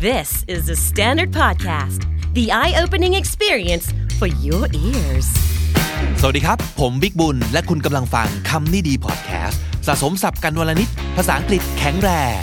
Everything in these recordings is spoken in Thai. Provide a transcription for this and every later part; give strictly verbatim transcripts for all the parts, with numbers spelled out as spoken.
This is the Standard Podcast, the eye-opening experience for your ears. สวัสดีครับผมบิ๊กบุญและคุณกำลังฟังคำนี้ดีพอดแคสต์สะสมศัพท์กันวลนิดภาษาอังกฤษแข็งแรง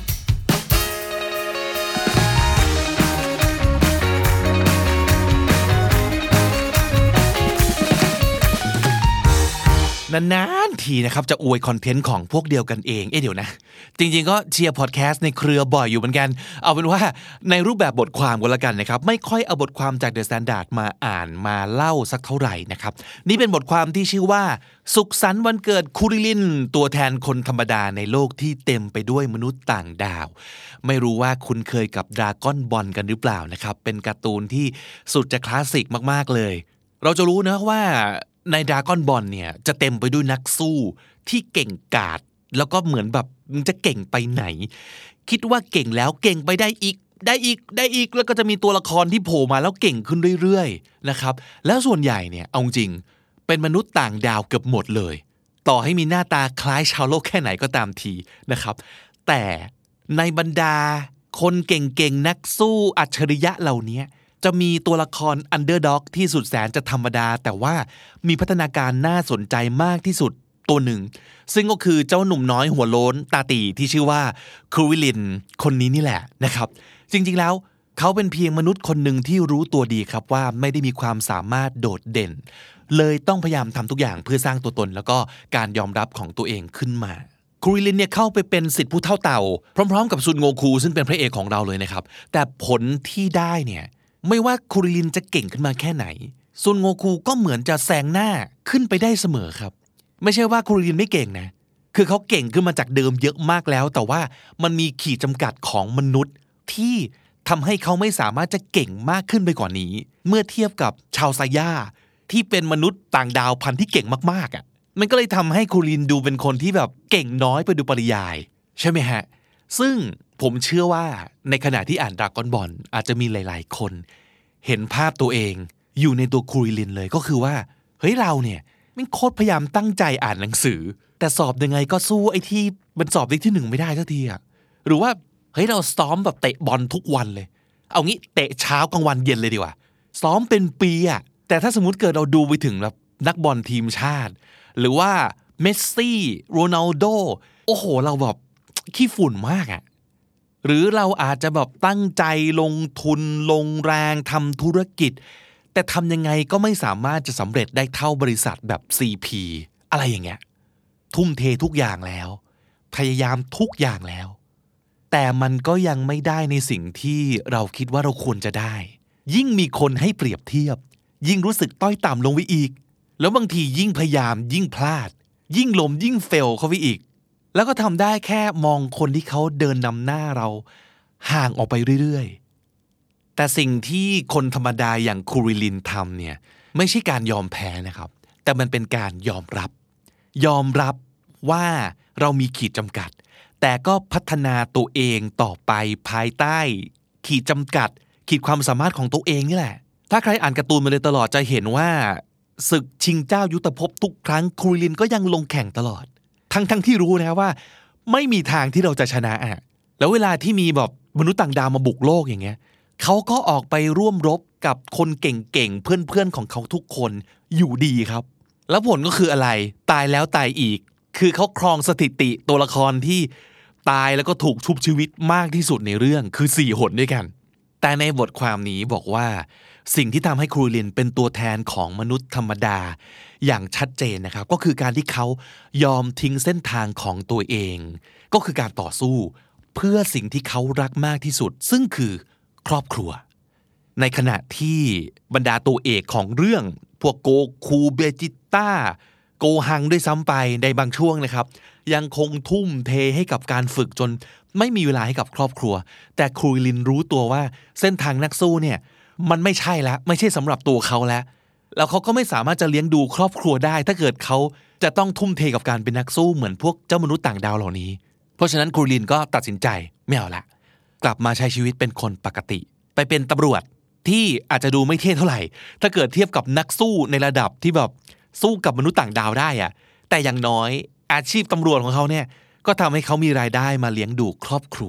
นานๆทีนะครับจะอวยคอนเทนต์ของพวกเดียวกันเองเอ๊ะเดี๋ยวนะจริงๆก็เชียร์พอดแคสต์ในเครือบ่อยอยู่เหมือนกันเอาเป็นว่าในรูปแบบบทความก็แล้วกันนะครับไม่ค่อยเอาบทความจาก The Standard มาอ่านมาเล่าสักเท่าไหร่นะครับนี่เป็นบทความที่ชื่อว่าสุขสันต์วันเกิดคูริลินตัวแทนคนธรรมดาในโลกที่เต็มไปด้วยมนุษย์ต่างดาวไม่รู้ว่าคุณเคยกับดราก้อนบอลกันหรือเปล่านะครับเป็นการ์ตูนที่สุดจะคลาสสิกมากๆเลยเราจะรู้นะว่าในดราก้อนบอลเนี่ยจะเต็มไปด้วยนักสู้ที่เก่งกาจแล้วก็เหมือนแบบมันจะเก่งไปไหนคิดว่าเก่งแล้วเก่งไปได้อีกได้อีกได้อีกแล้วก็จะมีตัวละครที่โผล่มาแล้วเก่งขึ้นเรื่อยๆนะครับแล้วส่วนใหญ่เนี่ยเอาจริงเป็นมนุษย์ต่างดาวเกือบหมดเลยต่อให้มีหน้าตาคล้ายชาวโลกแค่ไหนก็ตามทีนะครับแต่ในบรรดาคนเก่งๆนักสู้อัจฉริยะเหล่านี้จะมีตัวละครอันเดอร์ด็อกที่สุดแสนจะธรรมดาแต่ว่ามีพัฒนาการน่าสนใจมากที่สุดตัวหนึ่งซึ่งก็คือเจ้าหนุ่มน้อยหัวโล้นตาตีที่ชื่อว่าคูริลินคนนี้นี่แหละนะครับจริงๆแล้วเขาเป็นเพียงมนุษย์คนหนึ่งที่รู้ตัวดีครับว่าไม่ได้มีความสามารถโดดเด่นเลยต้องพยายามทำทุกอย่างเพื่อสร้างตัวตนแล้วก็การยอมรับของตัวเองขึ้นมาคูริลินเนี่ยเข้าไปเป็นศิษย์ผู้เฒ่าเต่าพร้อมๆกับซุนโงคูซึ่งเป็นพระเอกของเราเลยนะครับแต่ผลที่ได้เนี่ยไม่ว่าคูริลินจะเก่งขึ้นมาแค่ไหนซุนโงคูก็เหมือนจะแซงหน้าขึ้นไปได้เสมอครับไม่ใช่ว่าคูริลินไม่เก่งนะคือเขาเก่งขึ้นมาจากเดิมเยอะมากแล้วแต่ว่ามันมีขีดจำกัดของมนุษย์ที่ทำให้เขาไม่สามารถจะเก่งมากขึ้นไปกว่านี้เมื่อเทียบกับชาวไซย่าที่เป็นมนุษย์ต่างดาวพันธุ์ที่เก่งมากๆอ่ะมันก็เลยทำให้คูริลินดูเป็นคนที่แบบเก่งน้อยไปโดยปริยายใช่ไหมฮะซึ่งผมเชื่อว่าในขณะที่อ่านดราก้อนบอลอาจจะมีหลายๆคนเห็นภาพตัวเองอยู่ในตัวคูริลินเลยก็คือว่าเฮ้ยเราเนี่ยมันโคตรพยายามตั้งใจอ่านหนังสือแต่สอบยังไงก็สู้ไอ้ที่มันสอบได้ที่หนึ่งไม่ได้สักทีอ่ะหรือว่าเฮ้ยเราซ้อมแบบเตะบอลทุกวันเลยเอางี้เตะเช้ากลางวันเย็นเลยดีกว่าซ้อมเป็นปีอ่ะแต่ถ้าสมมุติเกิดเราดูไปถึงแบบนักบอลทีมชาติหรือว่าเมสซี่โรนัลโดโอ้โหเราแบบขี้ฝุ่นมากอ่ะหรือเราอาจจะแบบตั้งใจลงทุนลงแรงทำธุรกิจแต่ทำยังไงก็ไม่สามารถจะสำเร็จได้เท่าบริษัทแบบ ซี พี อะไรอย่างเงี้ยทุ่มเททุกอย่างแล้วพยายามทุกอย่างแล้วแต่มันก็ยังไม่ได้ในสิ่งที่เราคิดว่าเราควรจะได้ยิ่งมีคนให้เปรียบเทียบยิ่งรู้สึกต้อยต่ำลงไปอีกแล้วบางทียิ่งพยายามยิ่งพลาดยิ่งล้มยิ่งเฟลเข้าไปอีกแล้วก็ทำได้แค่มองคนที่เขาเดินนำหน้าเราห่างออกไปเรื่อยๆแต่สิ่งที่คนธรรมดาอย่างคูริลินทำเนี่ยไม่ใช่การยอมแพ้นะครับแต่มันเป็นการยอมรับยอมรับว่าเรามีขีดจำกัดแต่ก็พัฒนาตัวเองต่อไปภายใต้ขีดจำกัดขีดความสามารถของตัวเองนี่แหละถ้าใครอ่านการ์ตูนมาเลยตลอดจะเห็นว่าศึกชิงเจ้ายุทธภพทุกครั้งคูริลินก็ยังลงแข่งตลอดทั้งทั้งที่รู้นะว่าไม่มีทางที่เราจะชนะอ่ะแล้วเวลาที่มีแบบมนุษย์ต่างดาวมาบุกโลกอย่างเงี้ยเขาก็ออกไปร่วมรบกับคนเก่งๆเพื่อนๆของเขาทุกคนอยู่ดีครับแล้วผลก็คืออะไรตายแล้วตายอีกคือเขาครองสถิติตัวละครที่ตายแล้วก็ถูกชุบชีวิตมากที่สุดในเรื่องคือสี่หนด้วยกันแต่ในบทความนี้บอกว่าสิ่งที่ทำให้คูริลินเป็นตัวแทนของมนุษย์ธรรมดาอย่างชัดเจนนะครับก็คือการที่เขายอมทิ้งเส้นทางของตัวเองก็คือการต่อสู้เพื่อสิ่งที่เขารักมากที่สุดซึ่งคือครอบครัวในขณะที่บรรดาตัวเอกของเรื่องพวกโกคูเบจิต้าโกฮังด้วยซ้ำไปในบางช่วงนะครับยังคงทุ่มเทให้กับการฝึกจนไม่มีเวลาให้กับครอบครัวแต่คูริลินรู้ตัวว่าเส้นทางนักสู้เนี่ยมันไม่ใช่แล้วไม่ใช่สำหรับตัวเขาแล้วแล้วเขาก็ไม่สามารถจะเลี้ยงดูครอบครัวได้ถ้าเกิดเขาจะต้องทุ่มเทกับการเป็นนักสู้เหมือนพวกเจ้ามนุษย์ต่างดาวเหล่านี้เพราะฉะนั้นคูริลินก็ตัดสินใจไม่เอาละกลับมาใช้ชีวิตเป็นคนปกติไปเป็นตำรวจที่อาจจะดูไม่เท่เท่าไหร่ถ้าเกิดเทียบกับนักสู้ในระดับที่แบบสู้กับมนุษย์ต่างดาวได้อะแต่ แต่อย่างน้อยอาชีพตำรวจของเขาเนี่ยก็ทำให้เขามีรายได้มาเลี้ยงดูครอบครัว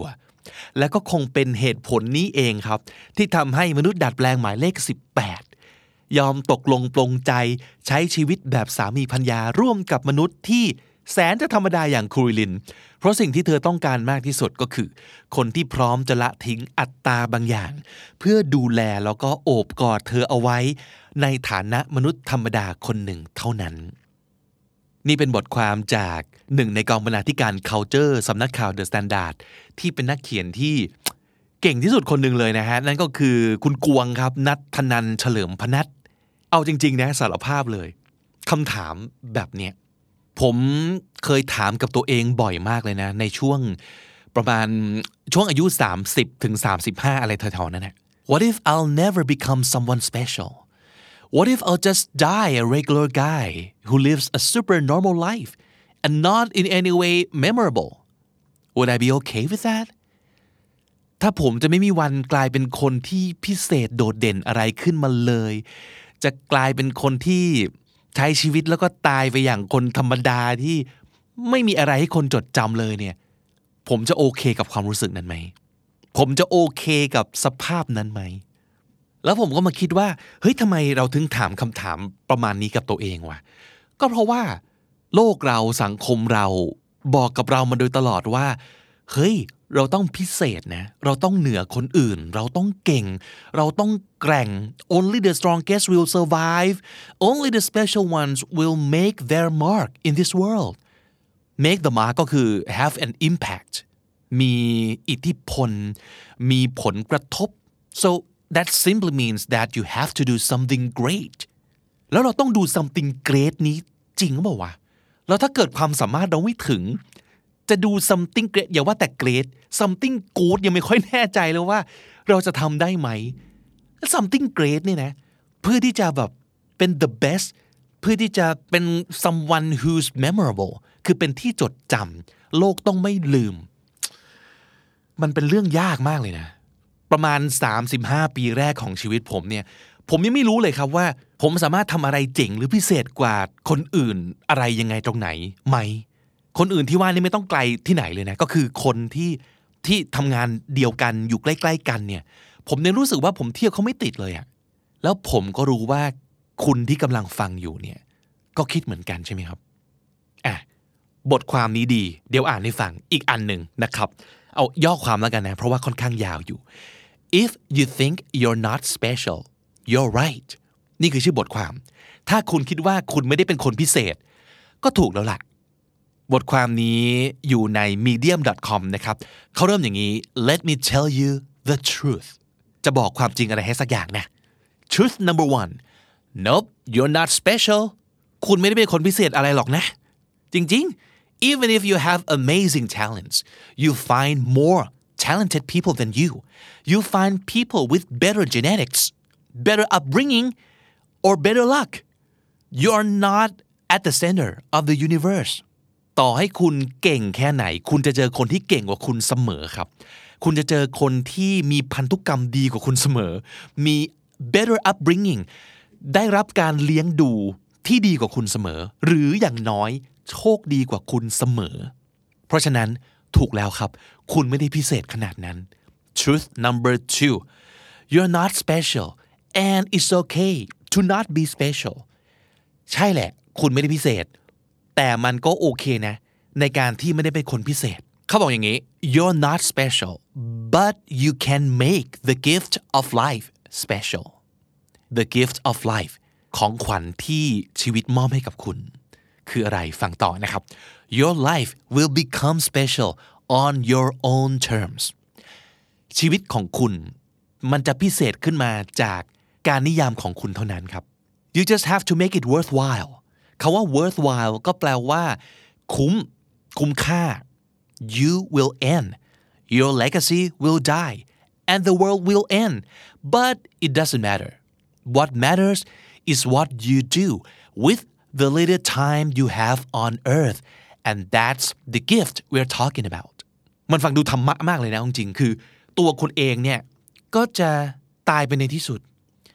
และก็คงเป็นเหตุผลนี้เองครับที่ทำให้มนุษย์ดัดแปลงหมายเลขสิบแปดยอมตกลงปลงใจใช้ชีวิตแบบสามีภรรยาร่วมกับมนุษย์ที่แสนจะธรรมดาอย่างคูริลินเพราะสิ่งที่เธอต้องการมากที่สุดก็คือคนที่พร้อมจะละทิ้งอัตตาบางอย่างเพื่อดูแลแล้วก็โอบกอดเธอเอาไว้ในฐานะมนุษย์ธรรมดาคนหนึ่งเท่านั้นนี่เป็นบทความจากหนึ่งในกองบรรณาธิการ Culture สำนักข่าว The Standard ที่เป็นนักเขียนที่เก่งที่สุดคนหนึ่งเลยนะฮะนั่นก็คือคุณกวงครับณัฐนันท์เฉลิมพนัสเอาจริงๆนะสารภาพเลยคำถามแบบเนี้ยผมเคยถามกับตัวเองบ่อยมากเลยนะในช่วงประมาณช่วงอายุสามสิบถึงสามสิบห้าอะไรแถวๆนั้นนะ What if I'll never become someone special? What if I'll just die a regular guy who lives a super normal life and not in any way memorable? Would I be okay with that? ถ้าผมจะไม่มีวันกลายเป็นคนที่พิเศษโดดเด่นอะไรขึ้นมาเลยจะกลายเป็นคนที่ใช้ชีวิตแล้วก็ตายไปอย่างคนธรรมดาที่ไม่มีอะไรให้คนจดจำเลยเนี่ยผมจะโอเคกับความรู้สึกนั้นไหมผมจะโอเคกับสภาพนั้นไหมแล้วผมก็มาคิดว่าเฮ้ยทำไมเราถึงถามคำถามประมาณนี้กับตัวเองวะก็เพราะว่าโลกเราสังคมเราบอกกับเรามาโดยตลอดว่าเฮ้ยเราต้องพิเศษนะเราต้องเหนือคนอื่นเราต้องเก่งเราต้องแกร่ง Only the strongest will survive Only the special ones will make their mark in this world make the mark ก็คือ have an impact มีอิทธิพลมีผลกระทบ so that simply means that you have to do something great แล้วเราต้องดู something great นี้จริงหรือเปล่าวะแล้วถ้าเกิดความสามารถเราไม่ถึงจะดู something great อย่าว่าแต่ great something good ยังไม่ค่อยแน่ใจเลยว่าเราจะทำได้ไหม something great เนี่ยนะเพื่อที่จะแบบเป็น the best เพื่อที่จะเป็น someone who's memorable คือเป็นที่จดจำโลกต้องไม่ลืมมันเป็นเรื่องยากมากเลยนะประมาณสามสิบห้าปีแรกของชีวิตผมเนี่ยผมยังไม่รู้เลยครับว่าผมสามารถทำอะไรเจ๋งหรือพิเศษกว่าคนอื่นอะไรยังไงตรงไหนไหมคนอื่นที่ว่านี่ไม่ต้องไกลที่ไหนเลยนะก็คือคนที่ที่ทำงานเดียวกันอยู่ใกล้ๆกันเนี่ยผมเนี่ยรู้สึกว่าผมเที่ยวเขาไม่ติดเลยอะแล้วผมก็รู้ว่าคุณที่กำลังฟังอยู่เนี่ยก็คิดเหมือนกันใช่ไหมครับอ่ะบทความนี้ดีเดี๋ยวอ่านให้ฟังอีกอันหนึ่งนะครับเอาย่อความแล้วกันนะเพราะว่าค่อนข้างยาวอยู่ If you think you're not special you're right นี่คือชื่อบทความถ้าคุณคิดว่าคุณไม่ได้เป็นคนพิเศษก็ถูกแล้วล่ะบทความนี้อยู่ใน มีเดียม ดอท คอม นะครับเขาเริ่มอย่างนี้ Let me tell you the truth จะบอกความจริงอะไรให้สักอย่างนะ Truth number one Nope you're not special คุณไม่ได้เป็นคนพิเศษอะไรหรอกนะจริงๆ Even if you have amazing talents you find more talented people than you you find people with better genetics better upbringing or better luck you are not at the center of the universeต่อให้คุณเก่งแค่ไหนคุณจะเจอคนที่เก่งกว่าคุณเสมอครับคุณจะเจอคนที่มีพันธุกรรมดีกว่าคุณเสมอมี better upbringing ได้รับการเลี้ยงดูที่ดีกว่าคุณเสมอหรืออย่างน้อยโชคดีกว่าคุณเสมอเพราะฉะนั้นถูกแล้วครับคุณไม่ได้พิเศษขนาดนั้น Truth number two You're not special and it's okay to not be special ใช่แหละคุณไม่ได้พิเศษแต่มันก็โอเคนะในการที่ไม่ได้เป็นคนพิเศษเขาบอกอย่างนี้ You're not special but you can make the gift of life special the gift of life ของขวัญที่ชีวิตมอบให้กับคุณคืออะไรฟังต่อนะครับ Your life will become special on your own terms ชีวิตของคุณมันจะพิเศษขึ้นมาจากการนิยามของคุณเท่านั้นครับ You just have to make it worthwhileคำว่า worthwhile ก็แปลว่าคุ้มคุ้มค่า You will end Your legacy will die and the world will end but it doesn't matter What matters is what you do with the little time you have on earth and that's the gift we're talking about มันฟังดูธรรมะมากเลยนะจริงๆคือตัวคุณเองเนี่ยก็จะตายไปในที่สุด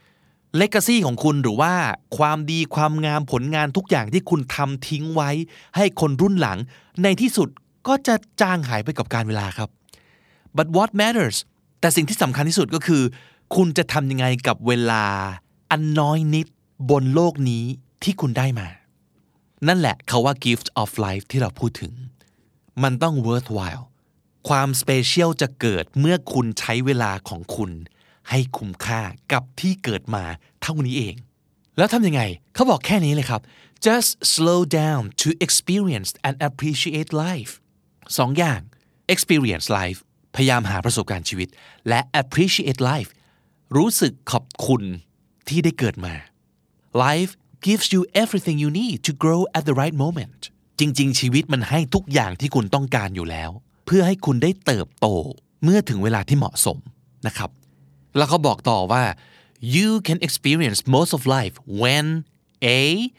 legacy ของคุณหรือว่าความดีความงามผลงานทุกอย่างที่คุณทำทิ้งไว้ให้คนรุ่นหลังในที่สุดก็จะจางหายไปกับกาลเวลาครับ but what matters แต่สิ่งที่สำคัญที่สุดก็คือคุณจะทำยังไงกับเวลาอันน้อยนิดบนโลกนี้ที่คุณได้มานั่นแหละคำว่า gift of life ที่เราพูดถึงมันต้อง worthwhile ความ special จะเกิดเมื่อคุณใช้เวลาของคุณให้คุ้มค่ากับที่เกิดมาเท่านี้เองแล้วทำยังไงเขาบอกแค่นี้เลยครับ just slow down to experience and appreciate life สองอย่าง experience life พยายามหาประสบการณ์ชีวิตและ appreciate life รู้สึกขอบคุณที่ได้เกิดมา life gives you everything you need to grow at the right moment จริงๆชีวิตมันให้ทุกอย่างที่คุณต้องการอยู่แล้วเพื่อให้คุณได้เติบโตเมื่อถึงเวลาที่เหมาะสมนะครับแล้วเขาบอกต่อว่า you can experience most of life when A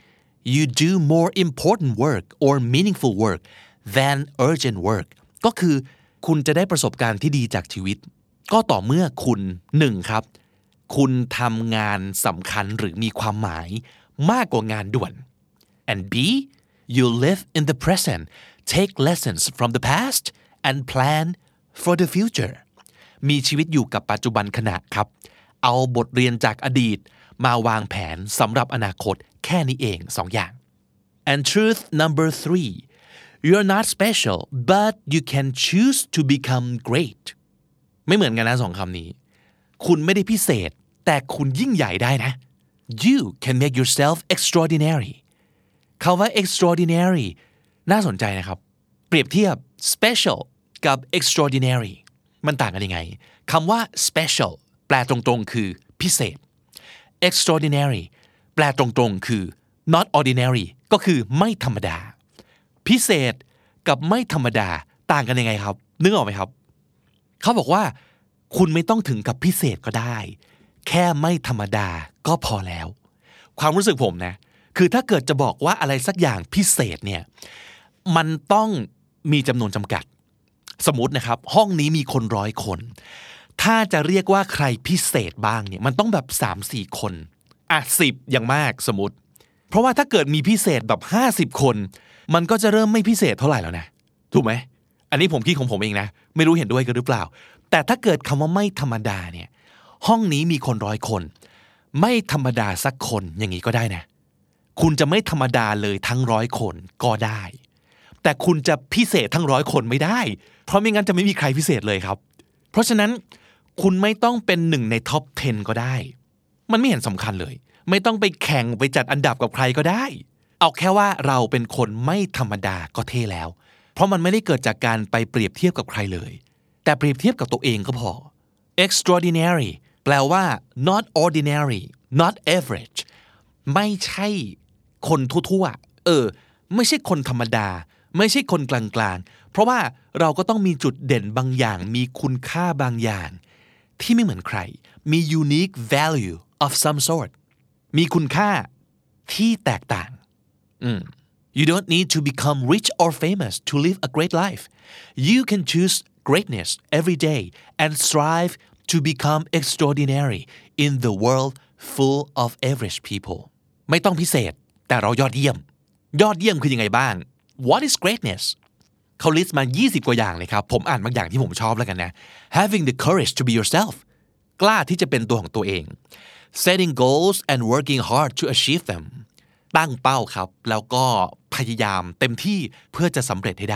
you do more important work or meaningful work than urgent work ก็คือคุณจะได้ประสบการณ์ที่ดีจากชีวิตก็ต่อเมื่อคุณหนึ่งครับคุณทำงานสำคัญหรือมีความหมายมากกว่างานด่วน and B you live in the present take lessons from the past and plan for the future มีชีวิตอยู่กับปัจจุบันขณะครับเอาบทเรียนจากอดีตมาวางแผนสำหรับอนาคตแค่นี้เองสองอย่าง and truth number three you're not special but you can choose to become great ไม่เหมือนกันนะสองคำนี้คุณไม่ได้พิเศษแต่คุณยิ่งใหญ่ได้นะ you can make yourself extraordinary คำว่า extraordinary น่าสนใจนะครับเปรียบเทียบ special กับ extraordinary มันต่างกันยังไงคำว่า special แปลตรงๆคือพิเศษ extraordinary แปลตรงๆคือ not ordinary ก็คือไม่ธรรมดาพิเศษกับไม่ธรรมดาต่างกันยังไงครับนึกออกไหมครับเขาบอกว่าคุณไม่ต้องถึงกับพิเศษก็ได้แค่ไม่ธรรมดาก็พอแล้วความรู้สึกผมนะคือถ้าเกิดจะบอกว่าอะไรสักอย่างพิเศษเนี่ยมันต้องมีจำนวนจำกัดสมมตินะครับห้องนี้มีคนร้อยคนถ้าจะเรียกว่าใครพิเศษบ้างเนี่ยมันต้องแบบ สามถึงสี่ คนอ่ะสิบอย่างมากสมมติเพราะว่าถ้าเกิดมีพิเศษแบบห้าสิบคนมันก็จะเริ่มไม่พิเศษเท่าไหร่แล้วนะถูกไหมอันนี้ผมคิดของผมเองนะไม่รู้เห็นด้วยกันหรือเปล่าแต่ถ้าเกิดคำว่าไม่ธรรมดาเนี่ยห้องนี้มีคนร้อยคนไม่ธรรมดาสักคนอย่างนี้ก็ได้นะคุณจะไม่ธรรมดาเลยทั้งร้อยคนก็ได้แต่คุณจะพิเศษทั้งร้อยคนไม่ได้เพราะไม่งั้นจะไม่มีใครพิเศษเลยครับเพราะฉะนั้นคุณไม่ต้องเป็นหนึ่งในท็อปสิบก็ได้มันไม่เห็นสำคัญเลยไม่ต้องไปแข่งไปจัดอันดับกับใครก็ได้เอาแค่ว่าเราเป็นคนไม่ธรรมดาก็เท่แล้วเพราะมันไม่ได้เกิดจากการไปเปรียบเทียบกับใครเลยแต่เปรียบเทียบกับตัวเองก็พอ extraordinary แปลว่า not ordinary not average ไม่ใช่คนทั่วๆเออไม่ใช่คนธรรมดาไม่ใช่คนกลางๆเพราะว่าเราก็ต้องมีจุดเด่นบางอย่างมีคุณค่าบางอย่างที่ไม่เหมือนใครมี unique value of some sort มีคุณค่าที่แตกต่างอืมYou don't need to become rich or famous to live a great life. You can choose greatness every day and strive to become extraordinary in the world full of average people. ไม่ต้องพิเศษแต่เรายอดเยี่ยมยอดเยี่ยมคือยังไงบ้าง What is greatness? เขาลิสต์มายี่สิบกว่าอย่างเลยครับผมอ่านบางอย่างที่ผมชอบแล้วกันนะ Having the courage to be yourself กล้าที่จะเป็นตัวของตัวเอง Setting goals and working hard to achieve themตั้งเป้าครับแล้วก็พยายามเต็มที่เพื่อจะสำเร็จให้ได้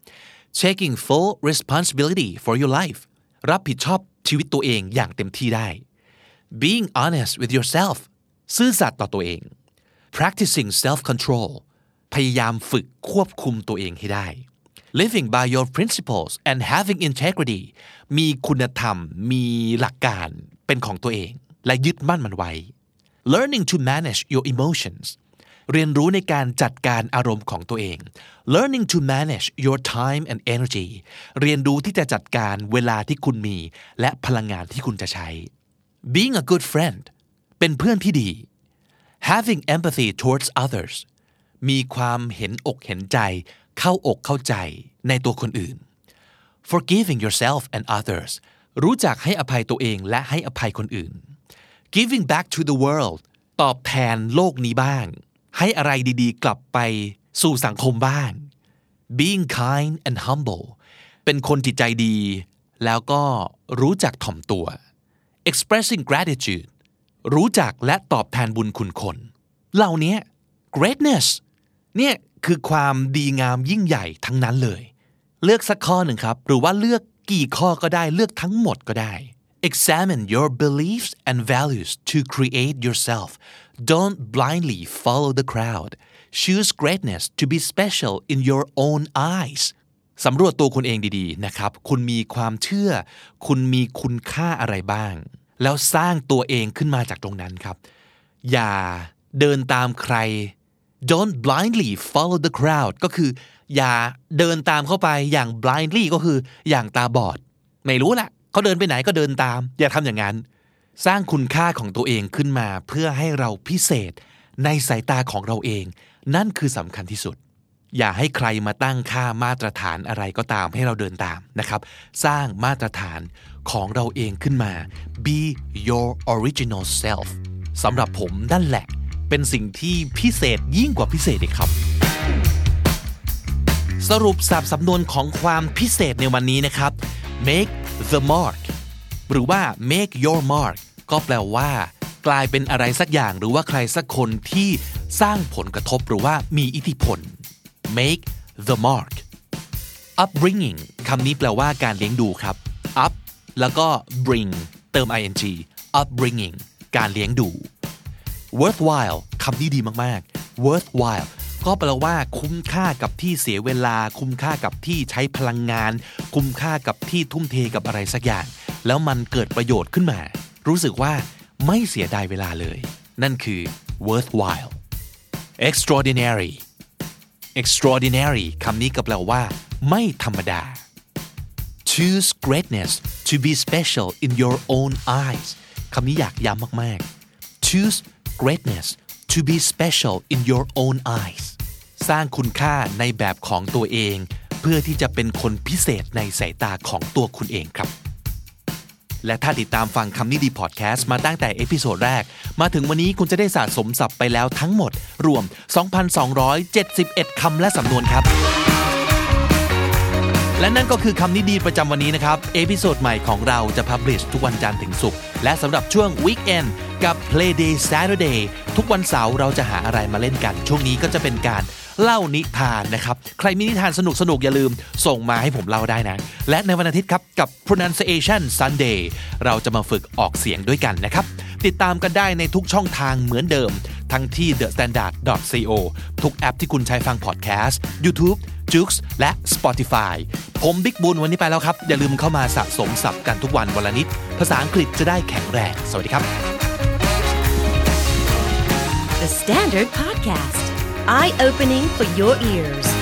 Taking full responsibility for your life รับผิดชอบชีวิตตัวเองอย่างเต็มที่ได้ Being honest with yourself ซื่อสัตย์ต่อตัวเอง Practicing self-control พยายามฝึกควบคุมตัวเองให้ได้ Living by your principles and having integrity มีคุณธรรมมีหลักการเป็นของตัวเองและยึดมั่นมันไว้ Learning to manage your emotionsเรียนรู้ในการจัดการอารมณ์ของตัวเอง learning to manage your time and energy เรียนรู้ที่จะจัดการเวลาที่คุณมีและพลังงานที่คุณจะใช้ being a good friend เป็นเพื่อนที่ดี having empathy towards others มีความเห็นอกเห็นใจเข้าอกเข้าใจในตัวคนอื่น forgiving yourself and others รู้จักให้อภัยตัวเองและให้อภัยคนอื่น giving back to the world ตอบแทนโลกนี้บ้างให้อะไรดีๆกลับไปสู่สังคมบ้าง being kind and humble เป็นคนจิตใจดีแล้วก็รู้จักถ่อมตัว expressing gratitude รู้จักและตอบแทนบุญคุณคนเหล่านี้ greatness เนี่ยคือความดีงามยิ่งใหญ่ทั้งนั้นเลยเลือกสักข้อหนึ่งครับหรือว่าเลือกกี่ข้อก็ได้เลือกทั้งหมดก็ได้ examine your beliefs and values to create yourself don't blindly follow the crowd choose greatness to be special in your own eyes สำรวจตัวคุณเองดีๆนะครับคุณมีความเชื่อคุณมีคุณค่าอะไรบ้างแล้วสร้างตัวเองขึ้นมาจากตรงนั้นครับอย่าเดินตามใคร don't blindly follow the crowd ก็คืออย่าเดินตามเข้าไปอย่าง blindly ก็คืออย่างตาบอดไม่รู้แหละเขาเดินไปไหนก็เดินตามอย่าทำอย่างนั้นสร้างคุณค่าของตัวเองขึ้นมาเพื่อให้เราพิเศษในสายตาของเราเองนั่นคือสำคัญที่สุดอย่าให้ใครมาตั้งค่ามาตรฐานอะไรก็ตามให้เราเดินตามนะครับสร้างมาตรฐานของเราเองขึ้นมา be your original self สำหรับผมนั่นแหละเป็นสิ่งที่พิเศษยิ่งกว่าพิเศษอีกครับสรุปศัพท์สำนวนของความพิเศษในวันนี้นะครับ make the mark หรือว่า make your mark ก็แปลว่ากลายเป็นอะไรสักอย่างหรือว่าใครสักคนที่สร้างผลกระทบหรือว่ามีอิทธิพล make the mark upbringing คำนี้แปลว่าการเลี้ยงดูครับ up แล้วก็ bring เติม ing upbringing การเลี้ยงดู worthwhile คำนี้ดีมากๆ worthwhile ก็แปลว่าคุ้มค่ากับที่เสียเวลาคุ้มค่ากับที่ใช้พลังงานคุ้มค่ากับที่ทุ่มเทกับอะไรสักอย่างแล้วมันเกิดประโยชน์ขึ้นมารู้สึกว่าไม่เสียดายเวลาเลยนั่นคือ worthwhile extraordinary extraordinary คำนี้ก็แปลว่าไม่ธรรมดา choose greatness to be special in your own eyes คำนี้อยากย้ำมากๆ choose greatness to be special in your own eyes สร้างคุณค่าในแบบของตัวเองเพื่อที่จะเป็นคนพิเศษในสายตาของตัวคุณเองครับและถ้าติดตามฟังคำนี้ดีพอดแคสต์มาตั้งแต่เอพิโซดแรกมาถึงวันนี้คุณจะได้สะสมศัพท์ไปแล้วทั้งหมดรวม สองพันสองร้อยเจ็ดสิบเอ็ด คำและสำนวนครับและนั่นก็คือคำนี้ดีประจำวันนี้นะครับเอพิโซดใหม่ของเราจะพับลิชทุกวันจันทร์ถึงศุกร์และสำหรับช่วง Weekend กับ Play Day Saturday ทุกวันเสาร์เราจะหาอะไรมาเล่นกันช่วงนี้ก็จะเป็นการเล่านิทานนะครับใครมีนิทานสนุกสนุกอย่าลืมส่งมาให้ผมเล่าได้นะและในวันอาทิตย์ครับกับ Pronunciation Sunday เราจะมาฝึกออกเสียงด้วยกันนะครับติดตามกันได้ในทุกช่องทางเหมือนเดิมทั้งที่ the standard dot co ทุกแอปที่คุณใช้ฟังพอดแคสต์ YouTube Joox และ Spotify ผมบิ๊กบุญวันนี้ไปแล้วครับอย่าลืมเข้ามาสะสมศัพท์กันทุกวันวันละนิดภาษาอังกฤษจะได้แข็งแรงสวัสดีครับ The Standard Podcast Eye Opening for Your Ears